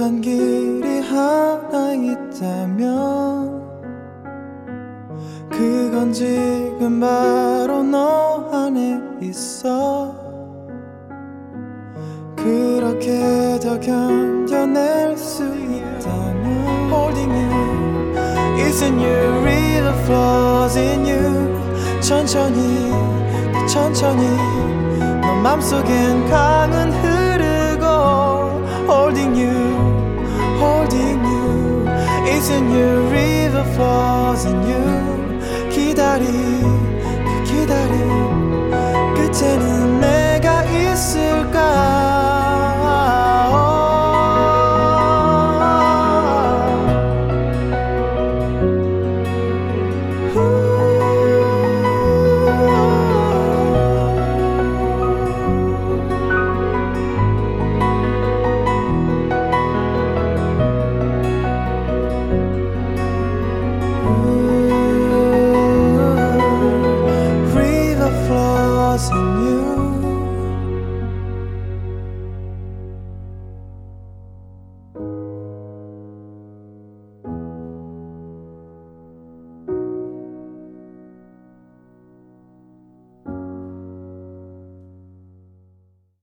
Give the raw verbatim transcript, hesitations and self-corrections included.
한 길이 하나 있다면 그건 지금 바로 너 안에 있어. 그렇게 더 견뎌낼 수 있다면 Holding you is in you, real flaws in you. 천천히 더 천천히 너 맘속엔 강은 흐르고 Holding you, holding you is in you, real flaws in you. 기다리